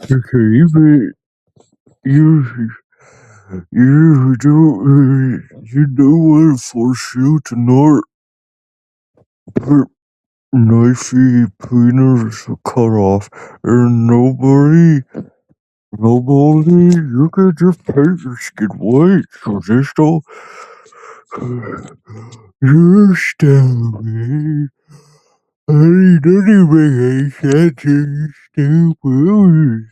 Okay, but you you don't want to force you to not put knifey penis cut off, and nobody, you can just paint your skin white, so just don't, just tell me. I don't even make sense, you stupid.